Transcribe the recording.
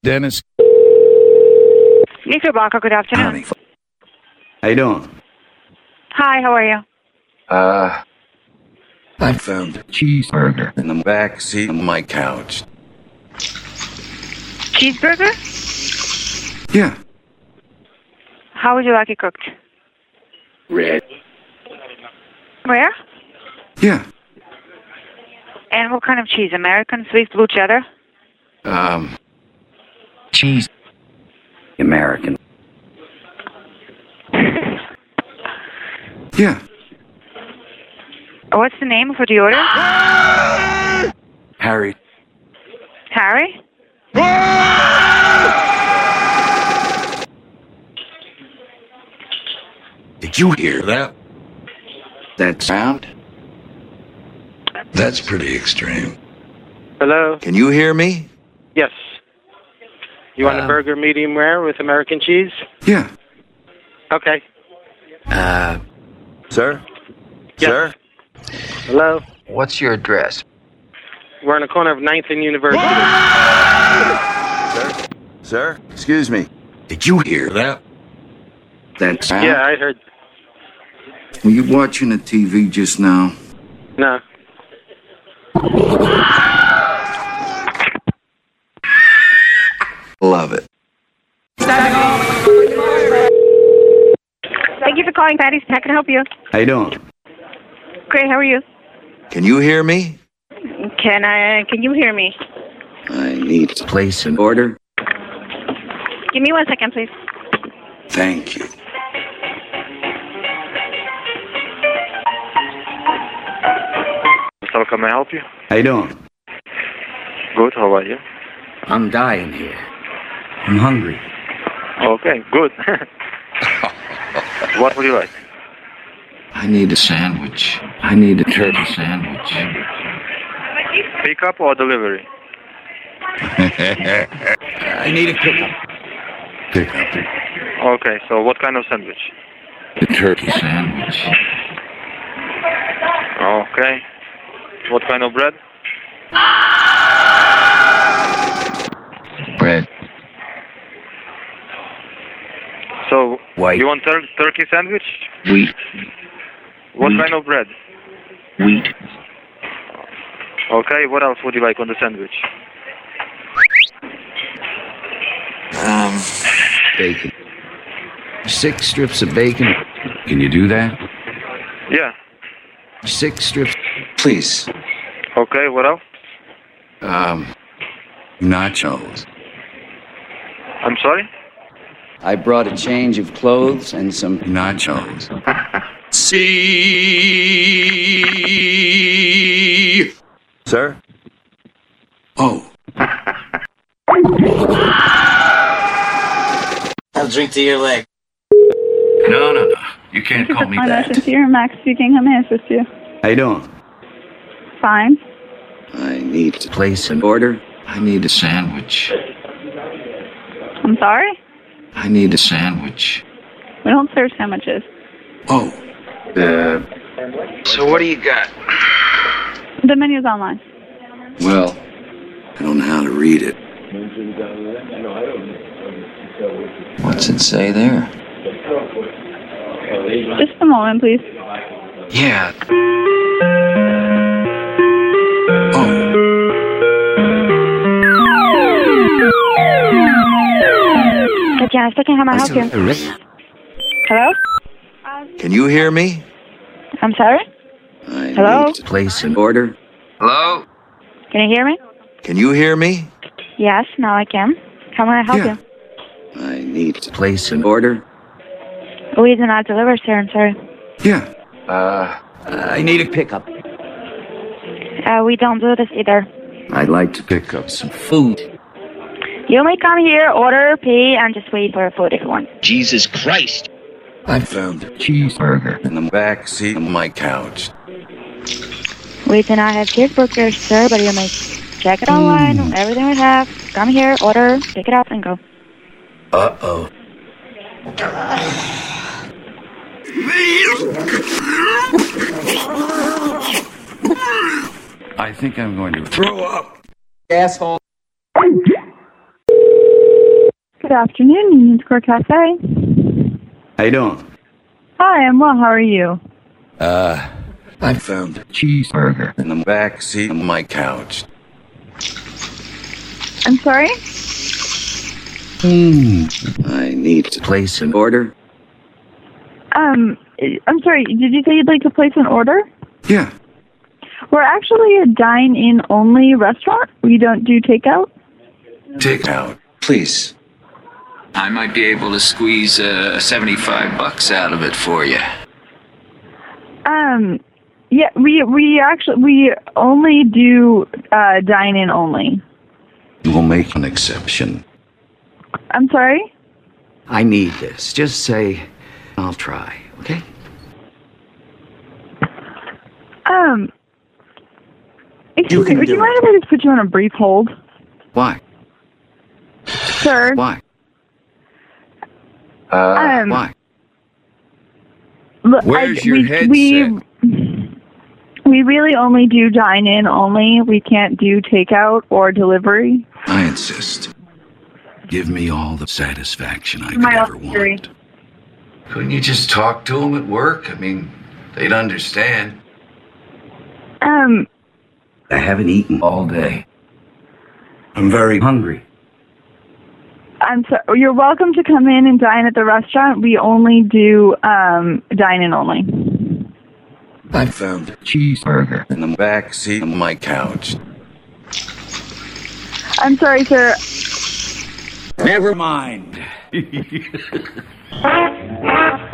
Dennis. Knickerbocker, good afternoon. Howdy. How you doing? Hi, how are you? I found a cheeseburger in the back seat of my couch. Cheeseburger? Yeah. How would you like it cooked? Red. Where? Yeah. And what kind of cheese? American, Swiss, blue cheddar? Cheese. American. Yeah. What's the name for the order? Harry. Harry? Did you hear that? That sound? That's pretty extreme. Hello? Can you hear me? Yes. You want a burger medium rare with American cheese? Yeah. Okay. Sir? Yes. Sir? Hello? What's your address? We're on the corner of 9th and University. Sir? Sir? Excuse me. Did you hear that? That sound? Yeah, I heard. Were you watching the TV just now? No. Love it. Thank you for calling Patty's. How can I help you? How you doing? Great, how are you? Can you hear me? Can you hear me? I need to place an order. Give me 1 second, please. Thank you. So can I help you? How you doing? Good, how are you? I'm dying here. I'm hungry. Okay, good. What would you like? I need a sandwich. I need a turkey sandwich. Pick up or delivery? I need a pickup. Pickup. Okay, so what kind of sandwich? The turkey sandwich. Okay. What kind of bread? Bread. So, White. you want turkey sandwich? Wheat. What Wheat. kind of bread? Wheat. Okay, what else would you like on the sandwich? Bacon. 6 strips of bacon. Can you do that? Yeah. 6 strips. Please. Okay, what else? Nachos. I'm sorry? I brought a change of clothes and some nachos. See. Sir? Oh. I'll drink to your leg. No. You can't call me that. Here, Max speaking. How may I assist you? How you doing? Fine. I need to place an order. I need a sandwich. I'm sorry? I need a sandwich. We don't serve sandwiches. Oh. So what do you got? The menu's online. Well, I don't know how to read it. What's it say there? Just a moment, please. Yeah. Oh. Tatiana speaking. How may I help you? Hello? Can you hear me? I'm sorry? I Hello? need to place an order. Hello? Can you hear me? Can you hear me? Yes, now I can. How may I help Yeah. I need to place an order. you? We do not deliver, sir. I'm sorry. Yeah. I need a pickup. We don't do this either. I'd like to pick up some food. You may come here, order, pay, and just wait for your food if you want. Jesus Christ. I found a cheeseburger in the back seat of my couch. We do not have cheeseburgers, sir, but you may check it online, everything we have. Come here, order, pick it up, and go. Uh-oh. I think I'm going to throw up. Asshole. Good afternoon, Union Square Cafe. How you doing? Hi, I'm well. How are you? I found a cheeseburger in the back seat of my couch. I'm sorry? I need to place an order. I'm sorry. Did you say you'd like to place an order? Yeah. We're actually a dine-in only restaurant. We don't do takeout. Take out, please. I might be able to squeeze $75 out of it for you. Yeah, we only do dine-in only. We'll make an exception. I'm sorry? I need this. Just say, I'll try, okay? Excuse me, would you mind if I just put you on a brief hold? Why? Sir? Why? Why? Where's your headset? We really only do dine-in only. We can't do takeout or delivery. I insist. Give me all the satisfaction I could ever want. Couldn't you just talk to them at work? I mean, they'd understand. I haven't eaten all day. I'm very hungry. I'm sorry. You're welcome to come in and dine at the restaurant. We only do dine-in only. I found a cheeseburger in the back seat of my couch. I'm sorry, sir. Never mind.